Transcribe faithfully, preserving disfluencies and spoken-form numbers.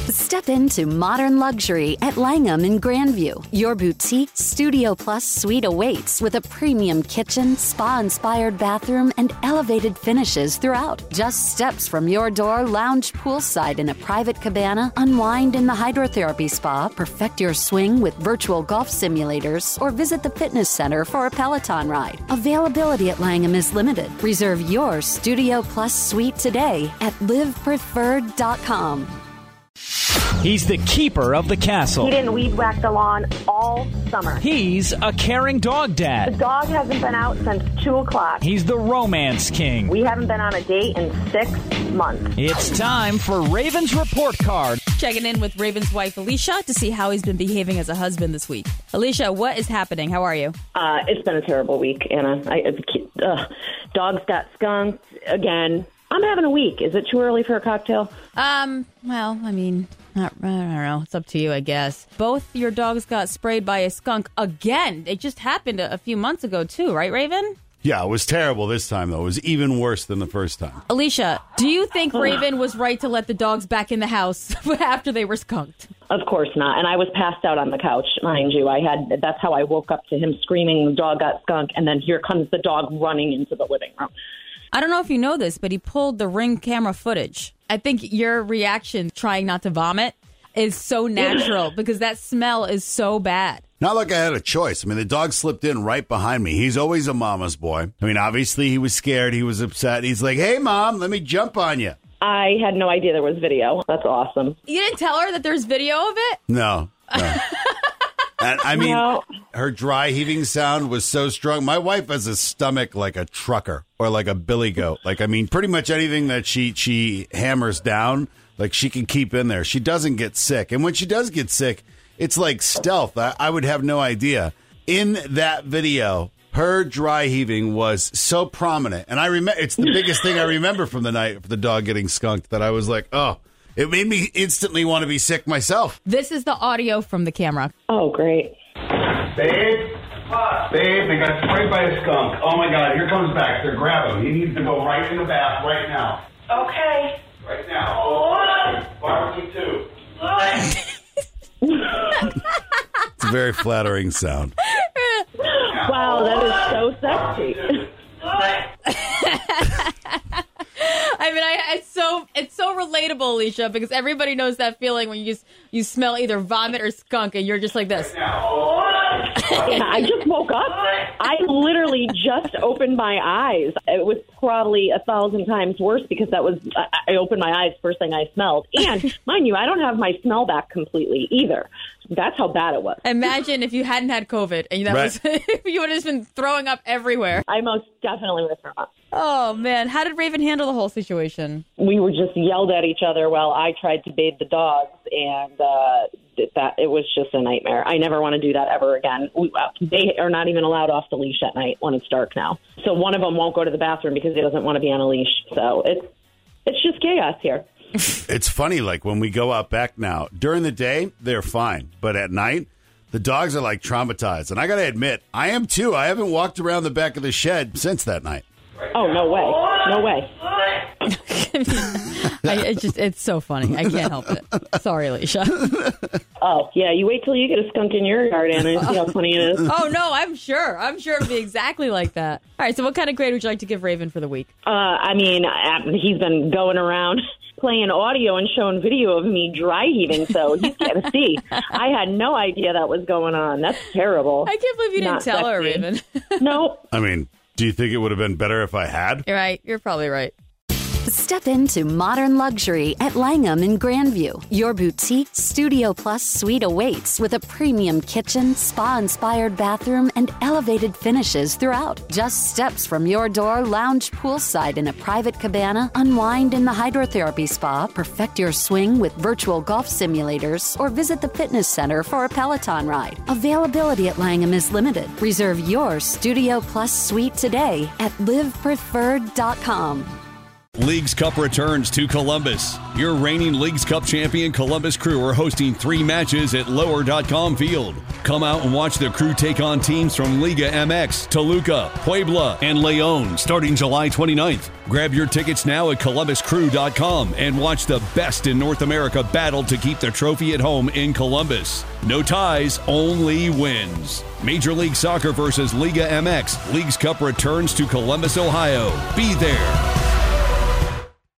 Step into modern luxury at Langham in Grandview. Your boutique Studio Plus suite awaits with a premium kitchen, spa-inspired bathroom, and elevated finishes throughout. Just steps from your door, lounge poolside in a private cabana, unwind in the hydrotherapy spa, perfect your swing with virtual golf simulators, or visit the fitness center for a Peloton ride. Availability at Langham is limited. Reserve your Studio Plus suite today at live preferred dot com. He's the keeper of the castle. He didn't weed whack the lawn all summer. He's a caring dog The dad. dog hasn't been out since two o'clock. He's the romance king. We haven't been on a date in six months. It's time for Raven's Report Card. Checking in with Raven's wife, Alicia, to see how he's been behaving as a husband this week. Alicia, what is happening? How are you? Uh, it's been a terrible week, Anna. I, uh, dogs got skunked again. I'm having a week. Is it too early for a cocktail? Um, well, I mean, not, I don't know. It's up to you, I guess. Both your dogs got sprayed by a skunk again. It just happened a, a few months ago, too, right, Raven? Yeah, it was terrible this time, though. It was even worse than the first time. Alicia, do you think Raven was right to let the dogs back in the house after they were skunked? Of course not. And I was passed out on the couch, mind you. I had that's how I woke up to him screaming, the dog got skunked, and then here comes the dog running into the living room. I don't know if you know this, but he pulled the Ring camera footage. I think your reaction, trying not to vomit, is so natural because that smell is so bad. Not like I had a choice. I mean, the dog slipped in right behind me. He's always a mama's boy. I mean, obviously he was scared. He was upset. He's like, hey, Mom, let me jump on you. I had no idea there was video. That's awesome. You didn't tell her that there's video of it? No. no. And I mean, No. her dry heaving sound was so strong. My wife has a stomach like a trucker or like a billy goat. Like, I mean, pretty much anything that she, she hammers down, like she can keep in there. She doesn't get sick. And when she does get sick, it's like stealth. I, I would have no idea. In that video, her dry heaving was so prominent. And I remember it's the biggest thing I remember from the night of the dog getting skunked that I was like, oh, it made me instantly want to be sick myself. This is the audio from the camera. Oh, great. Babe, babe, they got sprayed by a skunk. Oh my God, here comes back. They're grabbing him. He needs to go right in the bath right now. Okay. Right now. Barbecue too. It's a very flattering sound. Wow, that is so sexy. I mean, I, it's so it's so relatable, Alicia, because everybody knows that feeling when you just you smell either vomit or skunk, and you're just like this. Yeah, I just woke up. I literally just opened my eyes. It was probably a thousand times worse because that was I I opened my eyes first thing I smelled. And mind you, I don't have my smell back completely either. That's how bad it was. Imagine if you hadn't had COVID and that Right. was you would have just been throwing up everywhere. I most definitely would have thrown up. Oh man, how did Raven handle the whole situation? We were just yelled at each other while I tried to bathe the dogs, and uh, that it was just a nightmare. I never want to do that ever again. We, uh, they are not even allowed off the leash at night when it's dark now. So one of them won't go to the bathroom because he doesn't want to be on a leash. So it's it's just chaos here. It's funny, like when we go out back now, during the day, they're fine. But at night, the dogs are like traumatized. And I got to admit, I am too. I haven't walked around the back of the shed since that night. Oh, no way. No way. I, it's just it's so funny. I can't help it. Sorry, Alicia. Oh, yeah, you wait till you get a skunk in your yard, Anna, and see how funny it is. Oh no, I'm sure. I'm sure it'll be exactly like that. All right, so what kind of grade would you like to give Raven for the week? Uh, I mean, uh, he's been going around playing audio and showing video of me dry heaving, so he's got to see. I had no idea that was going on. That's terrible. I can't believe you didn't Not tell her, sexy. Raven. No. I mean, do you think it would have been better if I had? You're right. You're probably right. Step into modern luxury at Langham in Grandview. Your boutique Studio Plus suite awaits with a premium kitchen, spa-inspired bathroom, and elevated finishes throughout. Just steps from your door, lounge poolside in a private cabana, unwind in the hydrotherapy spa, perfect your swing with virtual golf simulators, or visit the fitness center for a Peloton ride. Availability at Langham is limited. Reserve your Studio Plus suite today at live preferred dot com. Leagues Cup returns to Columbus. Your reigning Leagues Cup champion Columbus Crew are hosting three matches at lower dot com Field. Come out and watch the Crew take on teams from Liga M X, Toluca, Puebla, and León starting July twenty-ninth. Grab your tickets now at columbus crew dot com and watch the best in North America battle to keep the trophy at home in Columbus. No ties, only wins. Major League Soccer versus Liga M X. Leagues Cup returns to Columbus, Ohio. Be there.